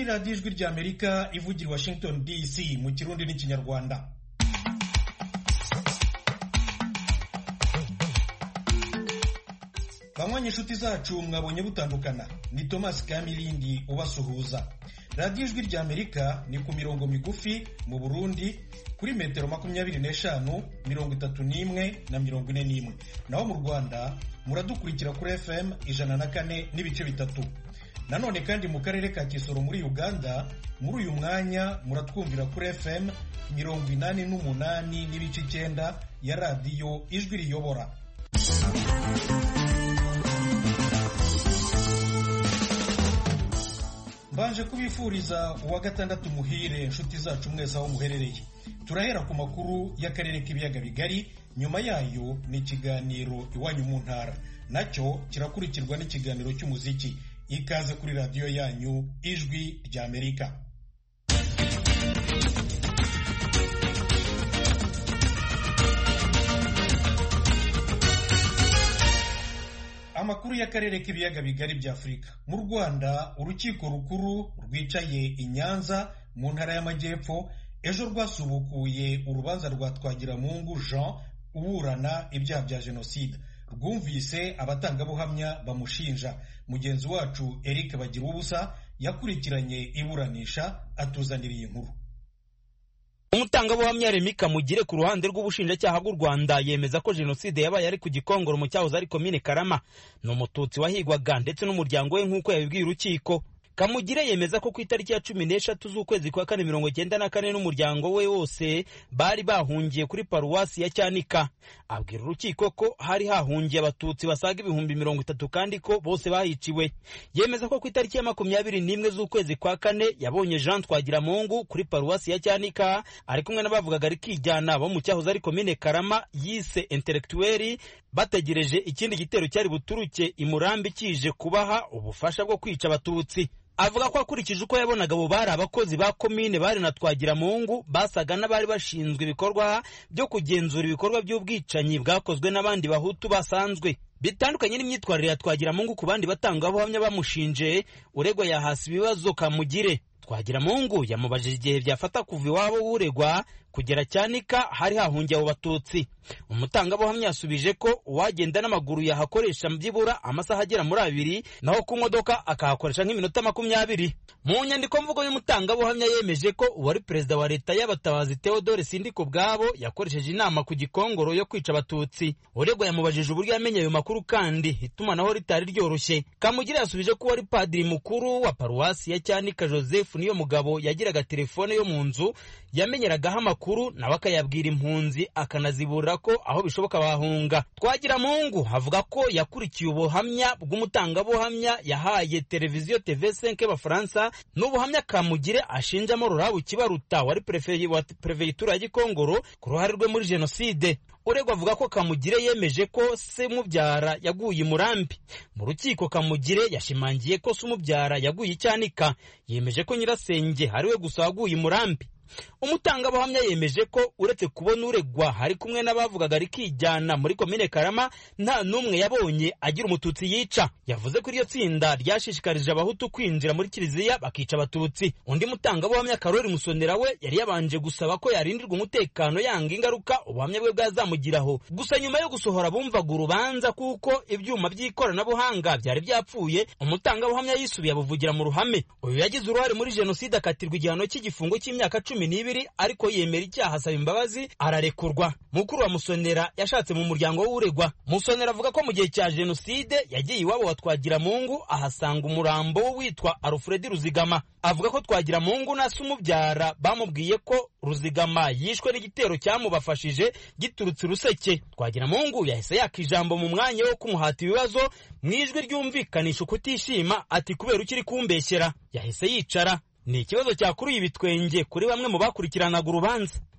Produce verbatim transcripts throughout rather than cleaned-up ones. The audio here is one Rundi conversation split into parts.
radiyo ijwi ry'Amerika ivugira i Washington D C mu Kirundi n'Ikinyarwanda. Bamwe inshuti zacu mwabonye butandukana, ni Thomas Kamilindi ubasuhuza. Radiyo ijwi ry'Amerika ni ku mirongo migufi mu Burundi kuri metero makumyabiri n'eshanu, mirongo itatu n'imwe na mirongo ine n'imwe. Naho mu Rwanda muradukurikira kuri F M ijana na kane n'ibice bitatu. Nanone kandi mu karere ka Kisoro muri Uganda muri uyu mwanya muratwumvira kuri F M mirongo inani n'umunani n'ibice icyenda ya radiyo ijwi riyobora. Mbanje kubifuriza uwa gatandatu muhire inshuti zacu mwese aho muherereye. Turahera ku makuru y'akarere k'ibiyaga bigari, nyuma yayo ni ikiganiro iwanyu mu ntara, nacyo kirakurikirwa n'ikiganiro cy'umuziki. Ikaze kuri radiyo yanyu ijwi ry'Amerika. Amakuru y'akarere k'ibiyaga bigari bya Afurika. Mu Rwanda urukiko rukuru rwicaye i Nyanza mu ntara y'Amajyepfo ejo rwasubukuye urubanza rwa Twagiramungu Jean uburana ibyaha bya jenoside. Rwumvise abatangabuhamya bamushinja. Mugenzi wacu Eric Bagirubusa yakurikiranye iburanisha atuzaniriye inkuru. Umutangabuhamya Remy Kamugire ku ruhande rw'ubushinjacyaha bw'u Rwanda yemeza ko jenoside yabaye ari ku Gikongoro mu cyahoze ari komine Karama, ni umututsi wahigwaga ndetse n'umuryango we nk'uko yabibwiye urukiko. Kamugire yemeza ko ku itariki ya cumi n'eshatu z'ukwezi kwa kane mirongo icyenda na kane n'umuryango we wose bari bahungiye kuri paruwasi ya Cyanika. Abwira urukiko ko hari hahungiye abatutsi basaga ibihumbi mirongo itatu kandi ko bose bahiciwe. Yemeza ko ku itariki ya makumyabiri n'imwe z'ukwezi kwa kane yabonye Jean Twagiramungu kuri paruwasi ya Cyanika ari kumwe n'abavugaga rikijyana bo mu cyahoze ari komine Karama yise intellectuel, bategereje ikindi gitero cyari buturuke i Murambi kije kubaha ubufasha bwo kwica abatutsi. Avuga ko akurikije uko yabonaga abo bari abakozi ba komine bari na Twagiramungu basaga n'abari bashinzwe ibikorwa byo kugenzura ibikorwa by'ubwicanyi bwakozwe n'abandi bahutu basanzwe. Bitandukanye n'imyitwarire ya Twagiramungu ku bandi batangabuhamya bamushinje, uregwa yahasi ibibazo Kamugire. Twagiramungu yamubajije igihe byafata kuva iwabo w'uregwa kugera Cyanika hari hahungiye abo batutsi. Umutangabuhamya yasubije ko uwagenda n'amaguru yahakoresha byibura amasaha agera muri abiri, naho ku modoka akahakoresha nk'iminota makumyabiri. Mu nyandiko mvugo y'umutangabuhamya yemeje ko uwari perezida wa leta y'abatabazi Theodore Sindikubwabo yakoresheje inama ku Gikongoro yo kwica abatutsi. Uregwa yamubajije uburyo yamenye ayo makuru kandi itumanaho ritari ryoroshye. Kamugire yasubije ko wari padiri mukuru wa paruwasi ya Cyanika Joseph niyo mugabo yagiraga telefone yo mu nzu yamenyeragaho amakuru nawe akayabwira impunzi akanazibura ko aho bishoboka bahunga. Twagiramungu havuga ko yakurikiye ubuhamya bw'umutangabuhamya yahaye televiziyo T V cinq y'Abafaransa n'ubuhamya Kamugire ashinjamo Rurabu Kibaruta wari prefet wa prefegitura ya Gikongoro ku ruhare rwe muri jenoside. Uregwa avuga ko Kamugire yemeje ko se mubyara yaguye Murambi. Mu rukiko Kamugire yashimangiye ko se mubyara yaguye Cyanika, yemeje ko nyirasenge hariwe gusa waguye Murambi. Umutangabuhamya yemeje ko uretse kubona uregwa hari kumwe n'abavugaga rikijyana muri komine Karama nta numwe yabonye agira umututsi yica. Yavuze ko iryo tsinda ryashishikarije abahutu kwinjira muri kiliziya bakica abatutsi. Undi mutangabuhamya Karori Musonera we yari yabanje gusaba ko yarindirwa umutekano yanga ingaruka ubuhamya bwe bwazamugiraho. Gusa nyuma yo gusohora bumvaga urubanza kuko ibyuma by'ikoranabuhanga byari byapfuye, umutangabuhamya yisubiye abuvugira mu ruhame. Uyu yagize uruhare muri jenoside akatirwa igihano cy'igifungo cy'imyaka cumi n'ibiri, ariko yemera icyaha asaba imbabazi ararekurwa. Mukuru wa Musonera yashatse mu muryango w'uregwa. Musonera avuga ko mu gihe cya jenoside yagiye iwabo wa Twagiramungu ahasanga umurambo witwa Alfred Ruzigama. Avuga ko Twagiramungu na se umubyara bamubwiye ko Ruzigama yishwe n'igitero cyamubafashije giturutse Ruseke. Twagiramungu yahise yaka ijambo mu mwanya wo kumuhata ibibazo mu ijwi ryumvikanisha ukutishima, ati kubera ukiri kumbeshyera. Yahise yicara. Ni ikibazo cyakuruye ibitwenge kuri bamwe mu bakurikiranaga urubanza.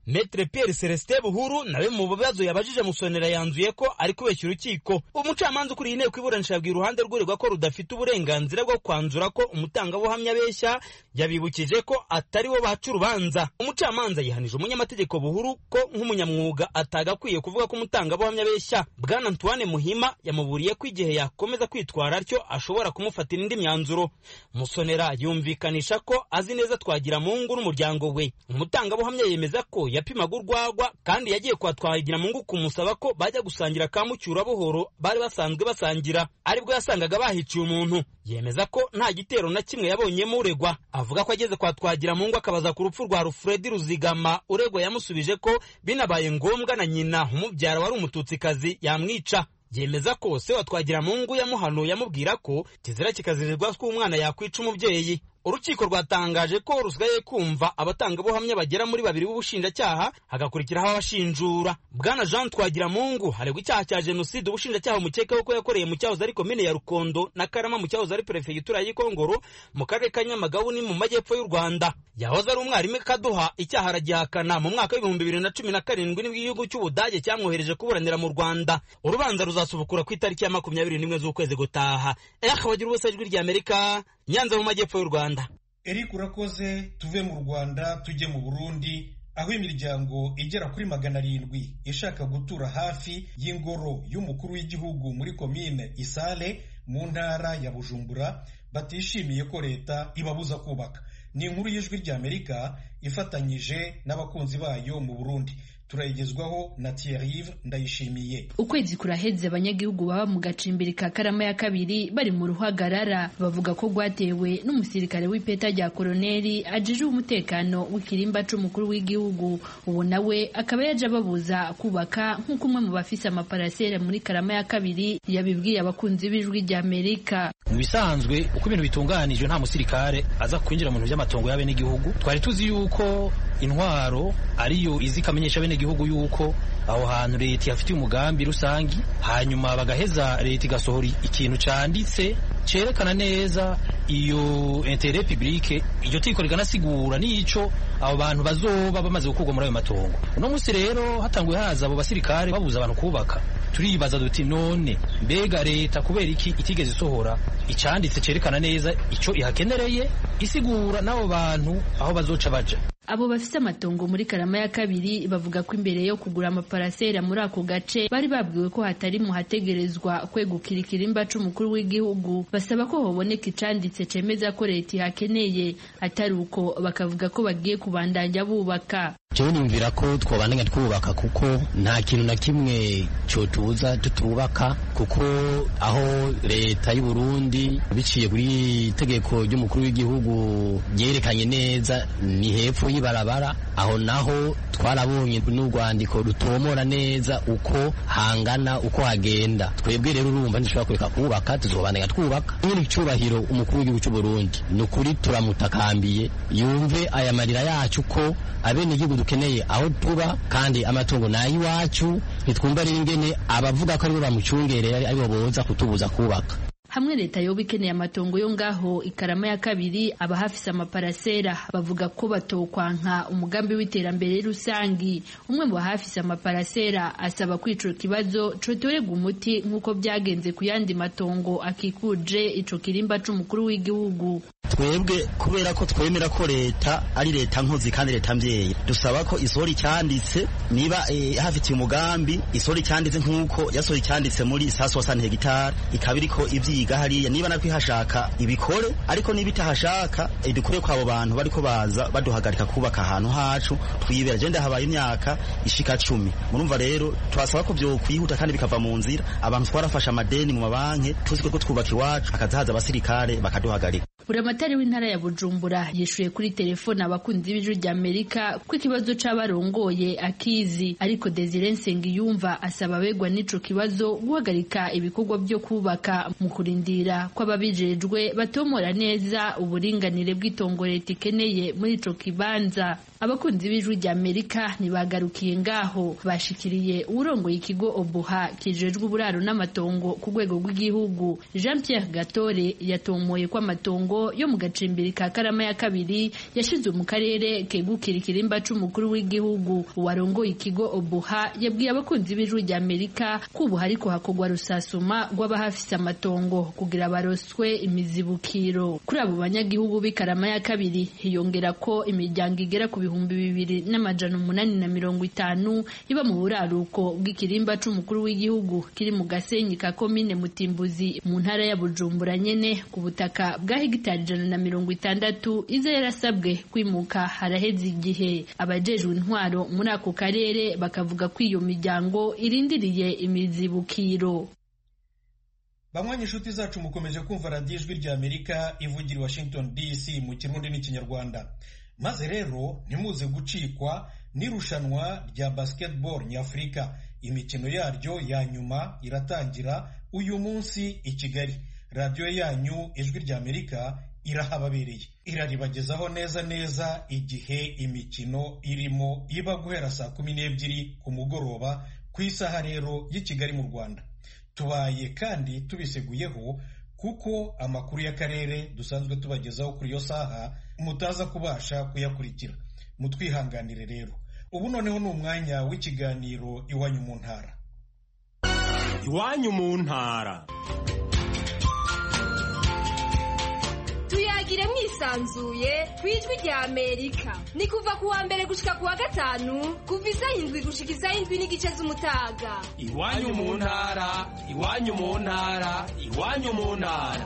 Maître Pierre Celestin Buhuru nawe mu bibazo yabajije Musonera yanzuye ko ari kubeshya urukiko. Umucamanza ukuriye inteko iburanisha yabwiye uruhande rw'uregwa ko rudafite uburenganzira bwo kwanzura ko umutangabuhamya abeshya, yabibukije ko atari wo baca urubanza. Umucamanza yihanije umunyamategeko Buhuru ko nk'umunyamwuga atagakwiye kuvuga ko umutangabuhamya abeshya. Bwana Antoine Muhima yamuburiye ko igihe yakomeza kwitwara atyo ashobora kumufatira indi myanzuro. Musonera yumvikanisha ko azi neza Twagiramungu n'umuryango we. Umutangabuhamya yemeza ko yapimaga urwagwa kandi yagiye kwa Twagiramungu kumusaba ko bajya gusangira kamucyura buhoro bari basanzwe basangira, aribwo yasangaga bahiciye umuntu. Yemeza ko nta gitero na kimwe yabonyemo uregwa. Avuga ko ageze kwa Twagiramungu akabaza ku rupfu rwa Alfred Ruzigama, uregwa yamusubije ko binabaye ngombwa na nyina umubyara wari umututsikazi yamwica. Yemeza ko se wa Twagiramungu yamuhanuye yamubwira ko kizira kikazirirwa ko umwana yakwica umubyeyi. Urukiko rwatangaje ko rusigaye kumva abatangabuhamya bagera muri babiri b'ubushinjacyaha hagakurikiraho abashinjura. Bwana Jean Twagiramungu haregwa icyaha cya jenoside ubushinjacyaha umukekaho ko yakoreye mu cyahoze ari komine ya Rukondo na Karama mu cyahoze ari perefegitura y'Ikongoro mu karere ka Nyamagabe ni mu majyepfo y'u Rwanda. Yahoze ari umwarimu Kaduha icyaha aragihakana. Mu mwaka w'ibihumbi bibiri na cumi na karindwi nibwo igihugu cy'Ubudage cyamwohereje kuburanira mu Rwanda. Urubanza ruzasubukura ku itariki ya makumyabiri n'imwe z'ukwezi gutaha. Eh bagira ubuse ijwi rya Amerika Nyanza mu majyepfo y'u Rwanda. Eric urakoze. Tuve mu Rwanda tujye mu Burundi, aho imiryango igera kuri magana arindwi ishaka gutura hafi y'ingoro y'umukuru w'igihugu muri komine Isale mu ntara ya Bujumbura batishimiye ko leta ibabuza kubaka. Ni inkuru y'ijwi rya Amerika ifatanyije n'abakunzi bayo mu Burundi. Turayigezwaho na Thierry Ndayishimiye. Ukwezi kuraheze abanyagihugu baba mu gacimbiri ka Karama ya kabiri bari mu ruhagarara, bavuga ko rwatewe n'umusirikare w'ipeta rya koloneli ajije umutekano w'ikirimba c'umukuru w'igihugu. Ubu nawe akaba yaje babuza kubaka nk'uko umwe mu bafise amaparasere muri Karama ya kabiri yabibwiye abakunzi b'ijwi rya Amerika. Mu bisanzwe uko ibintu bitunganijwe nta musirikare aza kwinjira mu bintu by'amatongo y'abe n'igihugu. Twari tuzi yuko intwaro ariyo izi kamenyesha bene gihugu yuko aho hantu leta yafitiye umugambi rusangi, hanyuma bagaheza leta igasohora ikintu canditse cerekana neza iyo intérêt public. Iryo tiko riganasigura nico abo bantu bazoba bamaze gukurwa muri ayo matongo. Uno musi rero hatanguye haza abo basirikare babuza abantu kubaka. Turibaza duti none mbega leta kubera iki itigeze isohora icanditse cerekana neza ico ihakenereye, isigura n'abo bantu aho bazoca baja. Abo bafise amatongo muri Karama ya kabiri bavuga ko imbere yo kugura amaparasera muri ako gace bari babwiwe ko hatari mu hategerezwa kwegukira ikirimba c'umukuru w'igihugu. Basaba ko hoboneka icanditse cemeza ko leta ihakeneye, atari uko bakavuga ko bagiye kubandanya bubaka. Jewe nimvira ko twobandanya twubaka kuko nta kintu na kimwe cotuza tutubaka, kuko aho leta y'u Burundi biciye kuri itegeko ry'umukuru w'igihugu ryerekanye neza ni hepfo y'ibarabara. Aho naho twarabonye n'urwandiko rutomora neza uko hangana uko hagenda. Twebwe rero urumva ntishobora kureka kubaka, tuzobandanya twubaka. Nyiri icubahiro umukuru w'igihugu cy'u Burundi nukuri turamutakambiye yumve aya marira yacu ko abene igihugu dukeneye aho tuba kandi amatongo nayi wacu. Nitwumva rero ingene abavuga ko aribo bamucungereye aribo boza kutubuza kubaka. Hamwe leta yoba ikeneye amatongo yo ngaho Ikarama ya kabiri abahafise amaparasera bavuga ko batokwanka umugambi w'iterambere rusangi. Umwe mu bahafise amaparasera asaba kw'ico kibazo cotorega umuti nk'uko byagenze ku yandi matongo akikuje ico kirimba c'umukuru w'igihugu. Twebwe kubera ko twemera ko leta ari leta nkozi kandi leta mvyeyi, dusaba ko isori cyanditse niba eh, hafitiye umugambi isori cyanditse nk'uko yasori cyanditse muri soixante hegitari ikabiriko ivyiga hariya, niba nakwi hashaka ibikore, ariko niba itahashaka idukure kwa abo bantu bariko baza baduhagarika kubaka ahantu hacu twibera. Je ndahabaye imyaka ishika cumi. Murumva rero twasaba ko byo kwihuta kandi bikava mu nzira. Abantu twarafasha amadeni mu mabanki tuzi ko twubaka iwacu, akazaza abasirikare bakaduhagarika. Buramatari w'intara ya Bujumbura yishuye kuri telefone abakunzi b'ijwi rya Amerika ko ikibazo c'abarongoye akizi, ariko Desire Nsengiyumva asaba abegwa n'ico kibazo guhagarika ibikorwa byo kubaka mu kurindira ko ababijejwe batomora neza uburinganire bw'itongo leta ikeneye muri ico kibanza. Abakunzi b'ijwi rya Amerika ntibagarukiye ngaho, bashikiriye urongoye ikigo Obuha kijejwe uburaro n'amatongo ku rwego rw'igihugu. Jean Pierre Gatore yatomoye ko amatongo matongo yo mu gacimbiri ka Karama ya kabiri yashizwe mu karere kegukira ikirimba c'umukuru w'igihugu. Uwarongoye ikigo Obuha yabwiye abakunzi b'Ijwi rya Amerika ko ubu hariko hakogwa rusasuma rw'abahafise amatongo kugira baroswe imizibukiro. Kuri abo banyagihugu b'i Karama ya kabiri hiyongera ko imiryango igera ku bihumbi bibiri n'amajana umunani na mirongo itanu iba mu buraruko bw'ikirimba c'umukuru w'igihugu kiri mu Gasenyi ka komine Mutimbuzi mu ntara ya Bujumbura nyene ku butaka bwa hegitari ijana na mirongo itandatu iza yarasabwe kwimuka haraheze igihe. Abajejwe intwaro muri ako karere bakavuga ko iyo miryango irindiriye imizibukiro. Bamwe inshuti zacu mukomeje kumva Radio Ijwi rya Amerika ivugira i Washington D C mu Kirundi n'Ikinyarwanda. Maze rero ntimuze gucikwa n'irushanwa rya basketball nyafrika. Imikino yaryo ya nyuma iratangira uyu munsi i Kigali. Radio yanyu Ijwi rya Amerika irahababereye, iraribagezaho neza neza igihe imikino irimo iba guhera saa kumi n'ebyiri ku mugoroba ku isaha rero y'i Kigali mu Rwanda. Tubaye kandi tubiseguyeho kuko amakuru y'akarere dusanzwe tubagezaho kuri iyo saha mutaza kubasha kuyakurikira. Mutwihanganire rero. Ubu noneho ni umwanya w'ikiganiro Iwanyu mu Ntara. Iwanyu mu Ntara. Tuyagire mwisanzuye kwijwi rya Amerika. Ni kuva kuwa mbere gushika kuwa gatanu kuva isaha indwi gushika isaha indwi n'igice z'umutaga. Iwanyu mu Ntara, Iwanyu mu Ntara, Iwanyu mu Ntara.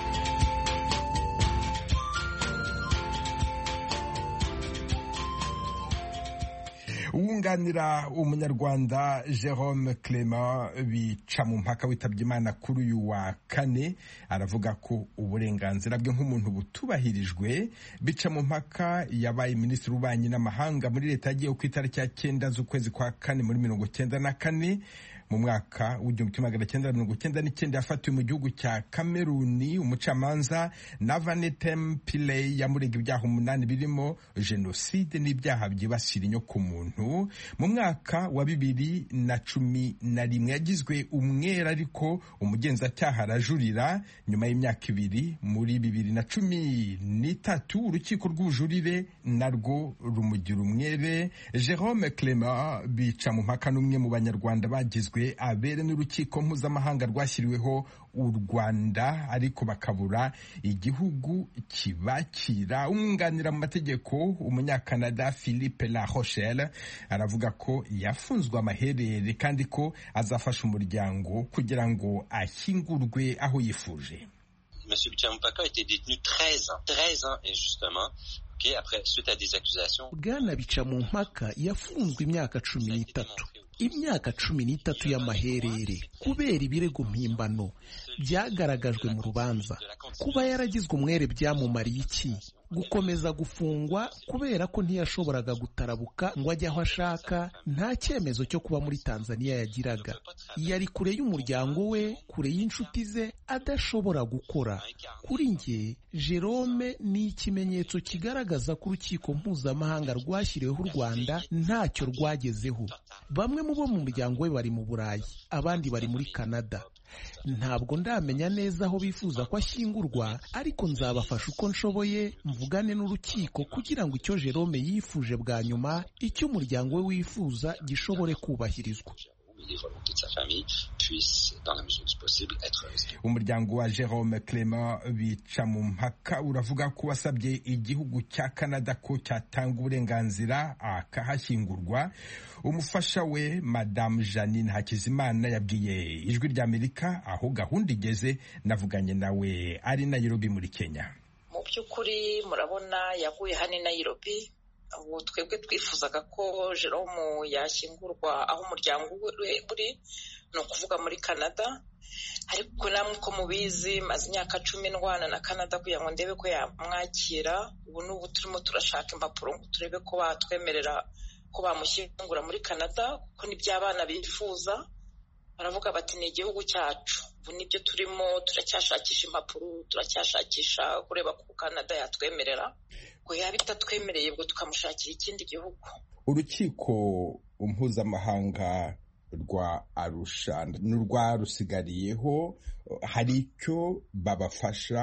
Uwunganira umunyarwanda Jérôme Clément Bicamumpaka witabye Imana kuri uyu wa kane aravuga ko uburenganzira bwe nk'umuntu butubahirijwe. Bicamumpaka yabaye minisitiri w'ububanyi n'amahanga muri leta yagiye ku itariki ya cyenda z'ukwezi kwa kane muri mirongo cyenda na kane. Mu mwaka w'igihumbi kimwe magana cyenda mirongo cyenda n'icyenda yafatiwe mu gihugu cya Kameruni. Umucamanza Navanetem Pillay yamurega ibyaha umunani birimo jenoside n'ibyaha byibasira inyokomuntu. Mu mwaka wa bibiri na cumi na rimwe yagizwe umwere ariko umugenzacyaha arajurira. Nyuma y'imyaka ibiri muri bibiri na cumi n'itatu urukiko rw'ubujurire narwo rumugira umwere. Jérôme Clément Bicamumpaka n'umwe mu banyarwanda bagizwe abere n'urukiko mpuzamahanga rwashyiriweho u Rwanda ariko bakabura igihugu kibakira. Umwunganira mu mategeko umunyakanada Philippe La Rochelle aravuga ko yafunzwe amaherere kandi ko azafasha umuryango kugira ngo ashyingurwe aho yifuje. Monsieur Bicamumpaka a été détenu treize ans, treize ans injustement. Après, suite à des accusations. Bwana Bicamumpaka yafunzwe imyaka cumi n'itatu. Imyaka cumi n'itatu y'amaherere kubera ibirego mpimbano byagaragajwe mu rubanza. Kuba yaragizwe umwere byamumariye iki? Gukomeza gufungwa kubera ko ntiyashoboraga gutarabuka ngo ajye aho ashaka. Nta cyemezo cyo kuba muri Tanzania yagiraga. Yari kure y'umuryango we, kure y'inshuti ze, adashobora gukora. Kuri njye Jérôme ni ikimenyetso kigaragaza ko urukiko mpuzamahanga rwashyiriweho u Rwanda ntacyo rwagezeho. Bamwe mu bo mu muryango we bari mu Burayi, abandi bari muri Canada. Ntabwo ndamenya neza aho bifuza ko ashyingurwa, ariko nzabafasha uko nshoboye mvugane n'urukiko kugira ngo icyo Jérôme yifuje bwa nyuma, icyo umuryango we wifuza gishobore kubahirizwa. Umuryango wa Jérôme Clément Bicamumpaka uravuga ko wasabye igihugu cya Canada ko cyatanga uburenganzira akahashyingurwa. Umufasha we Madame Janine Hakizimana yabwiye Ijwi rya Amerika aho gahunda igeze. Navuganye nawe ari Nairobi muri Kenya. Mu by'ukuri murabona yaguye hano i Nairobi. Ubu twebwe twifuzaga ko Jérôme yashyingurwa aho umuryango we uri, ni ukuvuga muri Canada, ariko namwe ko mubizi maze imyaka cumi ndwana na Canada kugira ngo ndebe ko yamwakira. Ubu n'ubu turimo turashaka impapuro ngo turebe ko batwemerera ko bamushyingura muri Canada, kuko nibyo abana bifuza. Baravuga bati ni igihugu cyacu. Ubu nibyo turimo turacyashakisha impapuro, turacyashakisha kureba ko Canada yatwemerera. Ngo yaba itatwemereye ubwo tukamushakira ikindi gihugu. Urukiko mpuzamahanga rwa Arusha n'urwa rusigariyeho hari icyo babafasha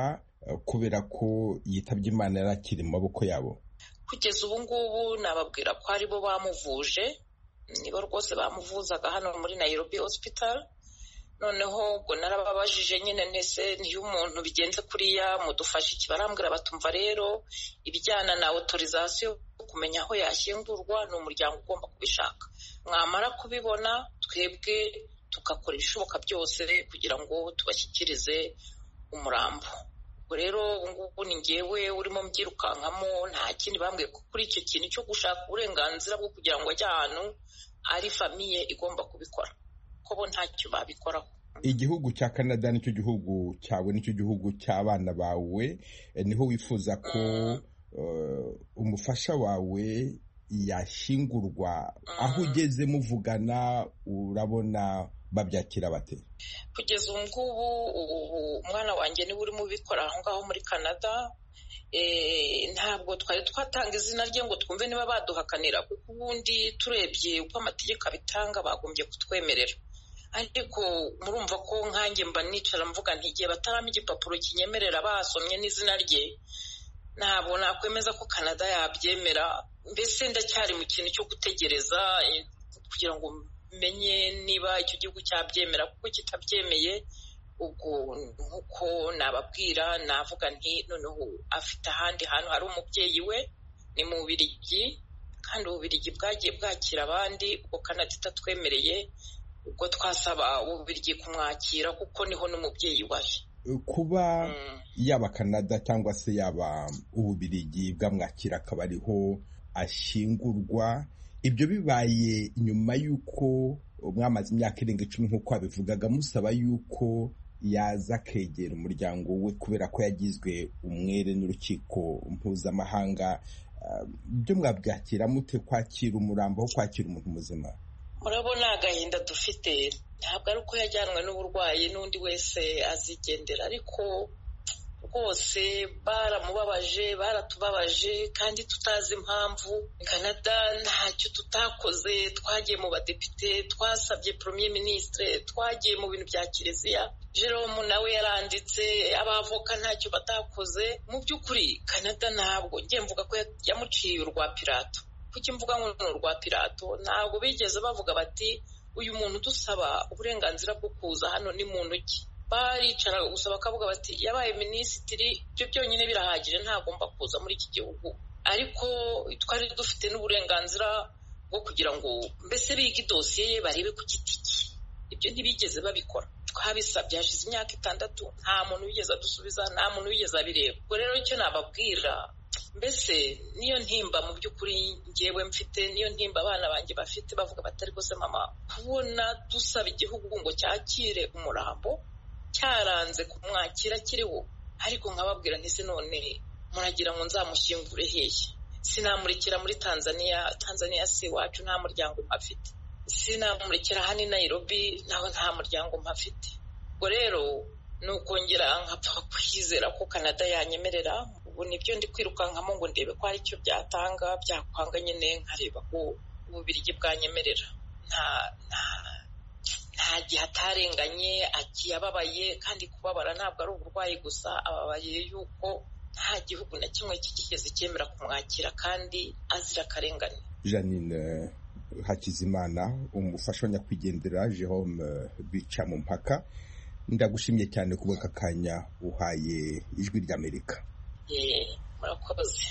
kubera ko yitabye Imana yari akiri mu maboko yabo? Kugeza ubu ngubu nababwira ko ari bo bamuvuje, nibo rwose bamuvuzaga hano muri Nairobi Hospital. Noneho ubwo narababajije nyine ntese niyo umuntu bigenze kuriya mudufashe iki, barambwira batumva rero ibijyana na autorisation kumenya aho yashyingurwa ni umuryango ugomba kubishaka, mwamara kubibona twebwe tugakora ibishoboka byose kugira ngo tubashyikirize umurambo. Ubwo rero ubu ngubu ni njyewe urimo mbyirukankamo, nta kindi bambwiye kuri icyo kintu cyo gushaka uburenganzira bwo kugira ngo ajye ahantu ari famiye igomba kubikora, ko bo ntacyo babikoraho. Igihugu cya Canada nicyo gihugu cyawe, nicyo gihugu cy'abana bawe, niho wifuza ko mm. uh, umufasha wawe yashyingurwa. mm. Aho ugeze muvugana urabona babyakira bate? Kugeza ubu ngubu umwana wanjye niwe urimo ubikora aho ngaho muri Canada. Eh, ntabwo twari twatanga izina rye ngo twumve niba baduhakanira, kuko ubundi turebye uko amategeko abitanga bagombye kutwemerera. Ariko murumva ko nkanjye mba nicara mvuga nti igihe batarama igipapuro kinyemerera basomye n'izina rye, ntabwo nakwemeza ko Canada yabyemera. Mbese ndacyari mu kintu cyo gutegereza kugira ngo menye niba icyo gihugu cyabyemera, kuko kitabyemeye ubwo nkuko nababwira navuga nti noneho afite ahandi hantu hari umubyeyi we ni mu Bubiligi, kandi Ububiligi bwagiye bwakira abandi, ubwo Canada itatwemereye, ubwo twasaba Ububiligi kumwakira kuko niho n'umubyeyi wari. Kuba mm. yaba Canada cyangwa se yaba Ububiligi bwamwakira akaba ariho ashyingurwa, ibyo bibaye nyuma y'uko mwamaze imyaka irenga icumi nk'uko abivugaga musaba y'uko yaza akegera umuryango we kubera ko yagizwe umwere n'urukiko mpuzamahanga, ibyo mwabyakira mute kwakira umurambo aho kwakira umuntu muzima? Murabona agahinda dufite ntabwo ari uko yajyanwe n'uburwayi n'undi wese azigendera, ariko rwose baramubabaje, baratubabaje kandi tutazi impamvu. Canada ntacyo tutakoze, twagiye mu badepite, twasabye premier ministre, twagiye mu bintu bya kiliziya, Jerome nawe yaranditse, abavoka ntacyo batakoze. Mu by'ukuri Canada ntabwo ngiye mvuga ko yamuciye urwa Pilato, kuki mvuga ngo ni urwa Pilato, ntabwo bigeze bavuga bati uyu muntu dusaba uburenganzira bwo kuza hano ni muntu ki. Baricara gusa bakavuga bati yabaye minisitiri, ibyo byonyine birahagije, ntagomba kuza muri iki gihugu. Ariko twari dufite n'uburenganzira bwo kugira ngo mbese bige idosiye ye barebe ku giti cye, ibyo ntibigeze babikora. Twabisabye hashize imyaka itandatu, nta muntu wigeze adusubiza, nta muntu wigeze abireba. Ubwo rero icyo nababwira, mbese niyo ntimba mu by'ukuri ngewe mfite, niyo ntimba abana banjye bafite, bavuga batari rwose mama, kubona dusaba igihugu ngo cyakire umurambo cyaranze kumwakira kiriho, ariko nkababwira ntise none muragira ngo nzamushyingure hehe? Sinamurikira muri Tanzania, Tanzania si wacu, nta muryango mpafite. Sinamurikira hano i Nairobi, naho nta muryango mpafite. Ubwo rero ni ukongera nkapfa kwizera ko Canada yanyemerera. Ubu nibyo ndi kwirukankamo ngo ndebe ko hari icyo byatanga, byakwanga nyine nkareba ko Ububiligi bwanyemerera. Nta nta nta gihe atarenganye, agiye ababaye, kandi kubabara ntabwo ari uburwayi gusa, ababaye yuko nta gihugu na kimwe kigeze cyemera kumwakira kandi azira akarengane. Janine Hakizimana, umufasha wa nyakwigendera Jerome Bicamumpaka, ndagushimye cyane kuba aka kanya uhaye Ijwi ry'Amerika. Ye, murakoze.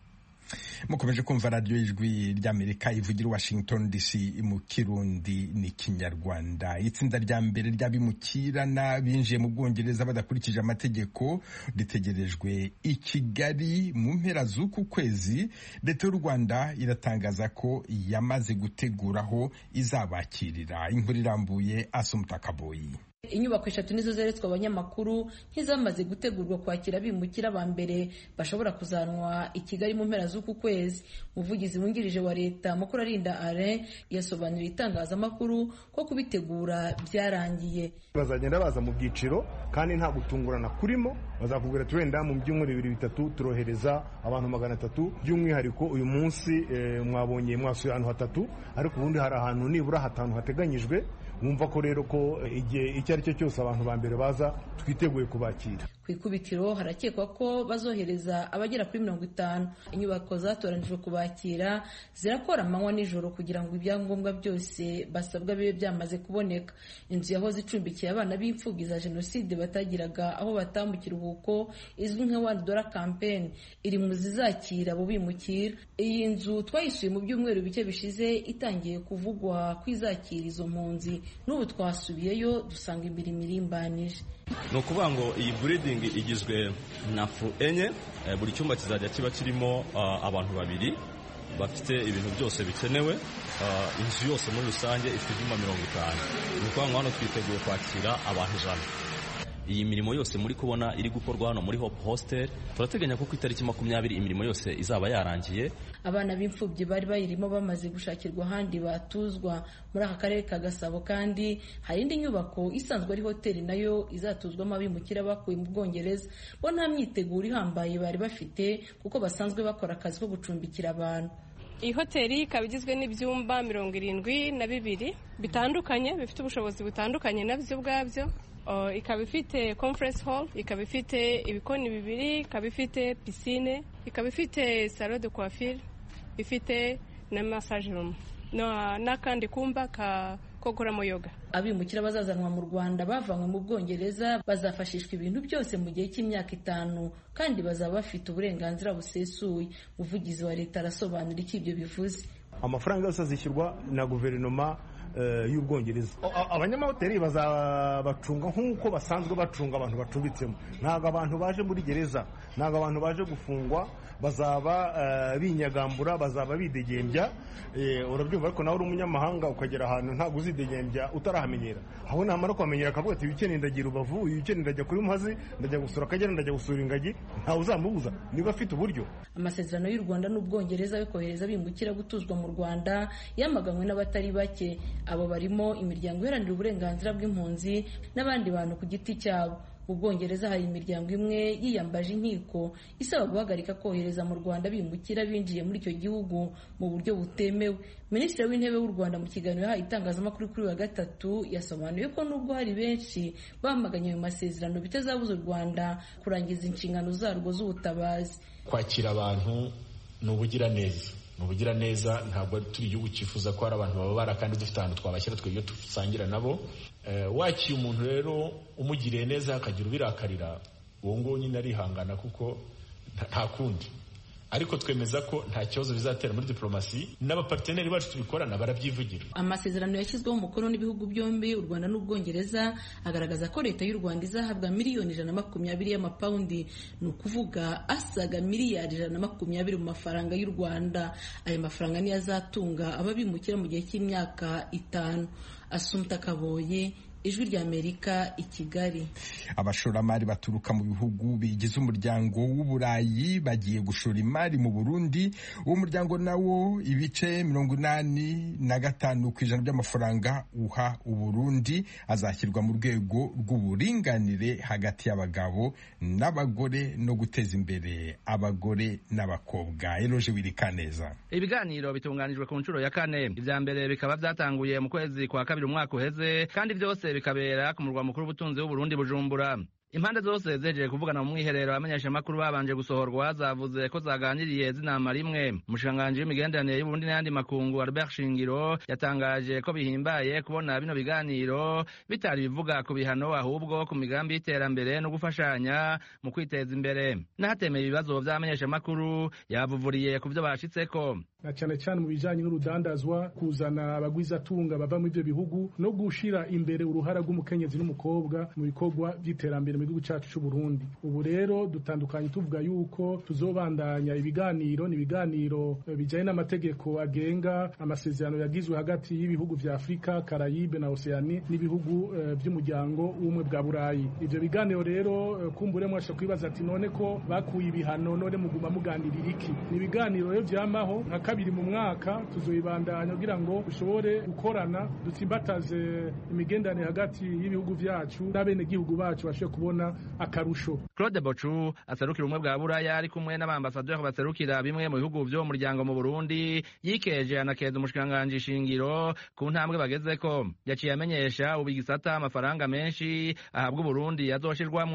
Mukomeje kumva radio Ijwi ry'Amerika ivugira Washington D C mu Kirundi ni Kinyarwanda. Itsinda rya mbere ry'abimukirana binjiye mu Bwongereza badakurikije amategeko ritegerejwe i Kigali mu mpera z'uku kwezi. Leta y'u Rwanda iratangaza ko yamaze guteguraho izabakirira. Inkuru irambuye Asumta Kaboyi. Inyubako eshatu nizo zeretswe abanyamakuru nk'izamaze gutegurwa kwakira abimukira ba mbere bashobora kuzanwa i Kigali mu mpera z'uku kwezi. Umuvugizi wungirije wa leta Mukurarinda Alain yasobanuriye itangazamakuru ko kubitegura byarangiye. Bazagenda baza mu byiciro kandi nta gutungurana kurimo, bazakubwira turenda mu byumweru bibiri bitatu turohereza abantu magana atatu. By'umwihariko uyu munsi e, mwabonye mwasuye ahantu hatatu, ariko ubundi hari ahantu nibura hatanu hateganyijwe. Mwumva ko rero ko igihe icyo ari cyo cyose abantu ba mbere baza twiteguye kubakira. Ku ku ikubitiro harakekwa ko bazohereza abagera kuri mirongo itanu. Inyubako zatoranijwe kubakira zirakora amanywa nijoro kugira ngo ibyangombwa byose basabwa bibe byamaze kuboneka. Inzu yahoze icumbikiye abana b'imfubyi za jenoside batagiraga aho bataha mu kiruhuko izwi nka one dollar campaign iri mu zizakira abo bimukira. Iyi nzu twayisuye mu byumweru bike bishize itangiye kuvugwa kwizakira izo mpunzi, n'ubu twasubiyeyo dusanga imirimo irimbanije. Ni ukuvuga ngo iyi building igizwe na furu enye, buri cyumba kizajya kiba kirimo uh, abantu babiri bafite ibintu byose bikenewe. Uh, inzu yose muri rusange ifite ibyumba mirongo itanu. Ni ukuvuga ngo hano twiteguye kwakira abantu ijana. Iyi mirimo yose muri kubona iri gukorwa hano muri Hope Hostel, turateganya ko ku itariki makumyabiri imirimo yose izaba yarangiye. Abana b'imfubyi bari bayirimo bamaze gushakirwa ahandi batuzwa muri aka karere ka Gasabo, kandi hari indi nyubako isanzwe ari hoteli nayo izatuzwamo abimukira bakuye mu Bwongereza. Bo nta myiteguro ihambaye bari bafite kuko basanzwe bakora akazi ko gucumbikira abantu. Iyi hoteli ikaba igizwe n'ibyumba mirongo irindwi na bibiri bitandukanye bifite ubushobozi butandukanye nabyo ubwabyo. Uh, ikaba ifite conference hall, ikaba ifite ibikoni bibiri, ikaba ifite piscine, ikaba ifite salon de coiffure, ifite na massage room n'akandi kumba ka kokoramo yoga. Abimukira bazazanwa mu Rwanda bavanywe mu Bwongereza bazafashishwa ibintu byose mu gihe cy'imyaka itanu, kandi bazaba bafite uburenganzira busesuye. Umuvugizi wa leta arasobanura iki ibyo bivuze. Amafaranga yose azishyurwa na guverinoma y'Ubwongereza. Abanyamahoteli bazabacunga nk'uko basanzwe bacunga abantu bacumbitsemo. Ntabwo abantu baje muri gereza, ntabwo abantu baje gufungwa, bazaba binyagambura, bazaba bidegembya. Urabyumva, ariko nawe uri umunyamahanga ukagera ahantu ntabwo uzidegembya utarahamenyera. Aho namara kuhamenyera akavuga ati ukeneye ndagira Rubavu, ukeneye ndajya kuri Muhazi, ndajya gusura Akagera, ndajya gusura Ingagi, ntawe uzamubuza niba afite uburyo. Amasezerano y'u Rwanda n'Ubwongereza yo kohereza abimukira gutuzwa mu Rwanda yamaganywe n'abatari bake. Abo barimo imiryango iharanira uburenganzira bw'impunzi n'abandi bantu ku giti cyabo. Mu Bwongereza hari imiryango imwe yiyambaje inkiko isaba guhagarika kohereza mu Rwanda bimukira binjiye muri icyo gihugu mu buryo butemewe. Minisitiri w'Intebe w'u Rwanda mu kiganiro yahaye itangazamakuru kuri wa gatatu yasobanuye ko nubwo hari benshi bamaganye ayo masezerano bitazabuza u Rwanda kurangiza inshingano zarwo z'ubutabazi. Kwakira abantu ni ubugiraneza. Mu bugira neza, ntabwo turi igihugu cyifuza ko hari abantu bababara kandi dufite ahantu twabashyira twebwe dusangira nabo. Wakiye umuntu rero umugiriye neza akagira ubirakarira, uwo nguwo nyine arihangana kuko nta kundi. Ariko twemeza ko nta kibazo bizatera muri diplomasi, n'abaparteneri bacu tubikorana barabyivugira. Amasezerano yashyizweho umukono n'ibihugu byombi, u Rwanda n'Ubwongereza, agaragaza ko leta y'u Rwanda izahabwa miliyoni ijana na makumyabiri y'amapawundi, ni ukuvuga asaga miliyari ijana na makumyabiri mu mafaranga y'u Rwanda. Ayo mafaranga niyo azatunga ababimukira mu gihe cy'imyaka itanu. Assumpta Kaboye, Ijwi ry'Amerika, i Kigali. Abashoramari baturuka mu bihugu bigize umuryango w'Uburayi bagiye gushora imari mu Burundi. Uwo muryango nawo ibice mirongo inani na gatanu ku ijana by'amafaranga uha Uburundi azashyirwa mu rwego rw'uburinganire hagati y'abagabo n'abagore no guteza imbere abagore n'abakobwa. Eloge Wirikaneza. Ibiganiro bitunganijwe ku nshuro ya kane. Ibya mbere bikaba byatanguye mu kwezi kwa kabiri umwaka uheze, kandi byose bikabera ku murwa mukuru w'ubutunzi w'Uburundi, Bujumbura. Impande zose zejeje kuvugana mu mwiherero, abamenyeshamakuru babanje gusohorwa zavuze ko zaganiriye zinama rimwe. Umushikiranganji w'imigenderanire y'Uburundi n'ayandi makungu Albert Shingiro yatangaje ko bihimbaye kubona bino biganiro bitari bivuga ku bihano, ahubwo ku migambi y'iterambere no gufashanya mu kwiteza imbere. N'ahatemeye ibibazo by'abamenyeshamakuru yabuvuriye ku byo bashitseko, na cyane cyane mu bijanye n'urudandazwa, kuzana abagwizatunga bava mu ivyo bihugu no gushira imbere uruhara rw'umukenyezi n'umukobwa mu bikorwa by'iterambere mu gihugu cyacu cy'u Burundi. Ubu rero dutandukanye tuvuga yuko tuzobandanya ibiganiro, ni ibiganiro bijanye n'amategeko agenga amasezerano yagizwe hagati y'ibihugu vya Afrika, Karayibe na Oceani n'ibihugu uh, by'umuryango w'umwe bwa Burayi. Ivyo biganiro rero uh, kumbure mwasha kwibaza ati none ko bakuye ibihano none muguma muganirira iki? Ni ibiganiro rero vyamaho nka kabiri mu mwaka, tuzoibandanya kugira ngo dushobore gukorana dutsimbataze imigenderanire hagati y'ibihugu vyacu n'abene gihugu bacu bashoboye kubona akarusho. Claude Bochu aserukira umwe bwa Buraya ari kumwe n'abambasaderi baserukira bimwe mu bihugu vyo mu muryango mu Burundi, yikeje anakeza umushikiranganji Shingiro ku ntambwe bagezeko. Yaciye amenyesha ubu igisata amafaranga menshi ahabwa Burundi azoshirwamwo.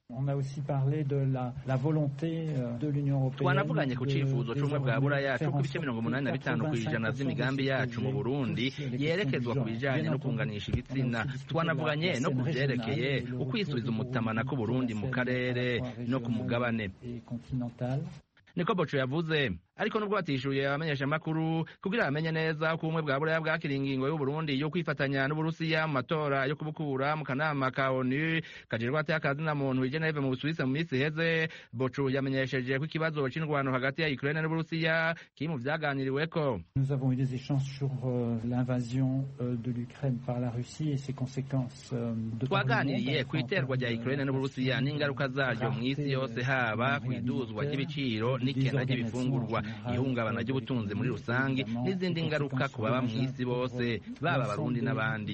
twanavuganye ku cifuzo c'ubumwe bwa buraya c'uko ibice mirongo umunani na bitanu kw'ijana vy'imigambi yacu mu Burundi yerekezwa ku bijanye no kunganisha ibitsina. Twanavuganye no ku vyerekeye ukwisubiza umutamana ku Burundi mu karere no ku mugabane, niko Boco yavuze. Ariko nubwo batishuye abamenyesha makuru kugira bamenye neza ko ubumwe bwa buraya bwakira ingingo y'u Burundi yo kwifatanya n'Uburusiya mu matora yo kubukura mu kanama ka ONU kajejwe atakazi na muntu i Geneve mu Busuwisi mu minsi iheze, Boco yamenyesheje ko ikibazo c'indwano hagati ya Ukraine n'Uburusiya kiri mu vyaganiriweko. Nous avons eu des échanges sur euh, l'invasion euh, de l'Ukraine par la Russie et ses conséquences euh, de twaganiriye ku iterwa rya Ukraine n'Uburusiya n'ingaruka zaryo mu isi yose, haba kwiduzwa ry'ibiciro n'ikena ry'ibifungurwa, ihungabana ry'ubutunzi muri rusange n'izindi ngaruka ku baba mu isi bose, baba Abarundi n'abandi.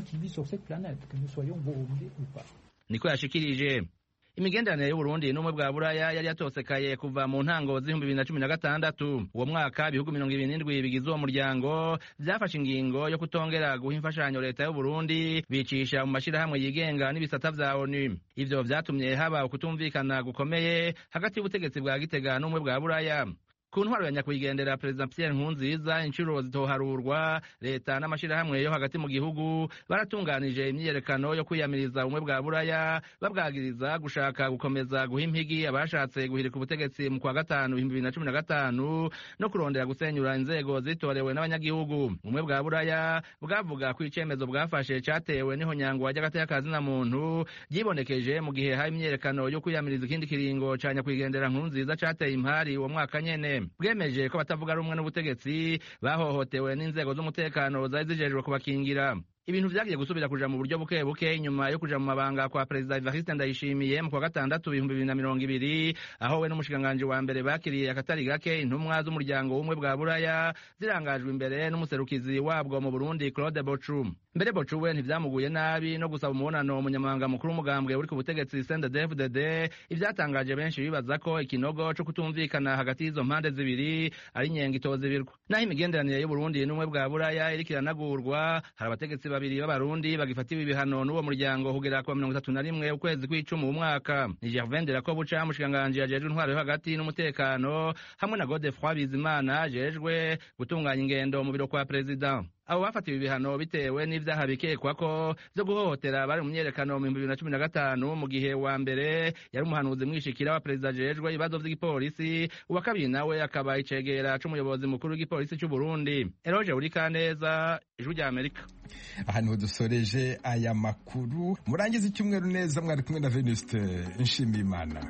Niko yashikirije. Imigenderanire y'u Burundi n'umwe bwa buraya yari yatosekaye kuva mu ntango z'ibihumbi bibiri na cumi na gatandatu. Uwo mwaka ibihugu mirongo ibiri n'indwi bigize uwo muryango vyafashe ingingo yo kutongera guha imfashanyo leta y'u Burundi bicisha mu mashirahamwe yigenga n'ibisata vya ONU. Ivyo vyatumye haba ukutumvikana gukomeye hagati y'ubutegetsi bwa Gitega n'umwe bwa buraya. Ku ntwaro ya nyakwigendera Perezida Pierre Nkurunziza, inshuro zitoharurwa leta n'amashirahamwe yo hagati mu gihugu baratunganije imyiyerekano yo kwiyamiriza ubumwe bwa buraya, babwagiriza gushaka gukomeza guha impigi abashatse guhirika ubutegetsi mu kwa gatanu ibihumbi bibiri na cumi na gatanu no kurondera gusenyura inzego zitorewe n'abanyagihugu. Ubumwe bwa buraya bwavuga ko icemezo bwafashe catewe n'ihonyangwa ry'agatekazi na muntu ryibonekeje mu gihe hari imyiyerekano yo kwiyamiriza ikindi kiringo ca nyakwigendera Nkurunziza cateye impari uwo mwaka nyene. Bwemeje ko batavuga rumwe n'ubutegetsi bahohotewe n'inzego z'umutekano zari zijejwe kubakingira. Ibintu vyagiye gusubira kuja mu buryo buke buke nyuma yo kuja mu mabanga kwa Perezida Evariste Ndayishimiye mu kwa gatandatu ibihumbi bibiri na mirongo ibiri, aho we n'umushikanganje wa mbere bakiriye akatari gake intumwa z'umuryango w'ubumwe bwa buraya zirangajwe imbere n'umuserukizi wabwo mu Burundi Claude Bocu. Mbere Bocu we ntivyamuguye nabi no gusaba umubonano umunyamabanga mukuru w'umugambwe uri ku butegetsi C N D D F D D, ivyatangaje benshi bibaza ko ikinogo co kutumvikana hagati y'izo mpande zibiri ari nyenga itozibirwa. Naho imigenderanire y'u Burundi n'ubumwe bwa buraya iriko iranagurwa, hari abategetsi babiri b'Abarundi bagifatiwe ibihano n'uwo muryango kugera ku mirongo itatu na rimwe ukwezi kw'icumi umwaka. Ni Gervais Nderakobuca, mushikanganje ajejwe intwaro yo hagati n'umutekano, hamwe na Godefroid Bizimana ajejwe gutunganya ingendo mu biro kwa Perezida. Abo bafatiwe ibihano bitewe n'ivyaha bikekwa ko vyo guhohotera bari mu myerekano mu bihumbi bibiri na cumi na gatanu, mu gihe wa mbere yari umuhanuzi mwishikira wa Perezida ajejwe ibibazo vy'igipolisi, uwa kabiri nawe akaba icegera c'umuyobozi mukuru w'igipolisi c'u Burundi. Eroge Urikaneza, Ijwi rya Amerika. Ahantu dusoreje aya makuru, murangiza icyumweru neza, mwari kumwe na Venuste Nshimiyimana.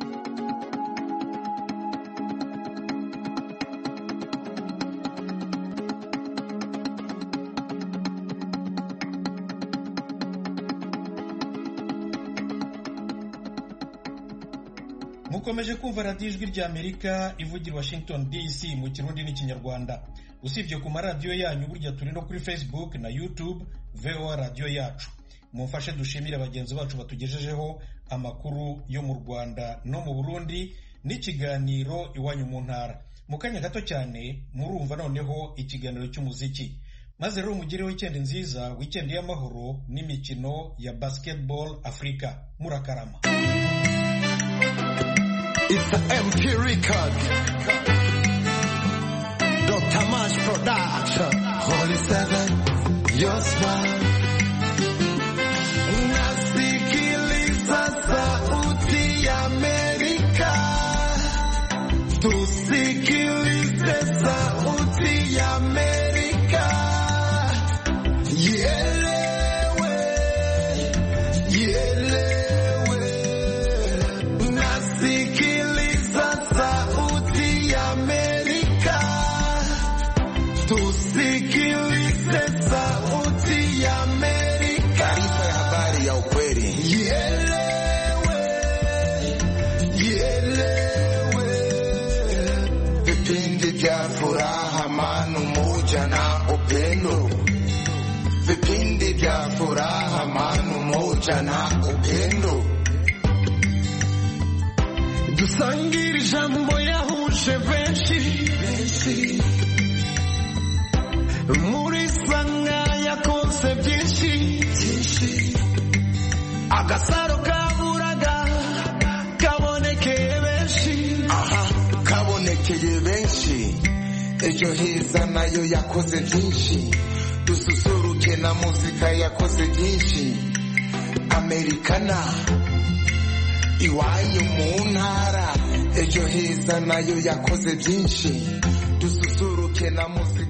mukomeje kumva radiyo Ijwi rya Amerika ivugira Washington D C mu Kirundi n'Ikinyarwanda. Usibye ku maradiyo yanyu, burya turi no kuri Facebook na YouTube V O A radiyo yacu. Mumfashe dushimire bagenzi bacu batugejejeho amakuru yo mu Rwanda no mu Burundi n'ikiganiro iwanyu mu ntara. Mu kanya gato cyane murumva noneho ikiganiro cy'umuziki. Maze rero mugireho weekend nziza, weekend y'amahoro n'imikino ya Basketball Africa. Murakarama. It's an M P record. Doctor Mash Production. Holy Seven, your smile. Nasikiliza sauti ya Amerika. Tusikilize sauti ya Amerika. Ielewe, ielewe. Nasikiliza sauti ya Amerika. Tusikilize sauti ya Amerika. Taarifa ya habari ya ukweli. Ielewe, ielewe. Vipindi vya furaha, amani, umoja na upendo. Vipindi vya furaha, amani, umoja na upendo. Dusangire ijambo yahuje benshi, benshi. Muri sanga yakonse byinshi, byinshi. Agasaro kaburaga ejo heza nayo yakoze byinshi dususuruke na muzika yakoze byinshi amerikana iwanyu mu ntara ejo heza nayo yakoze byinshi dususuruke na muzika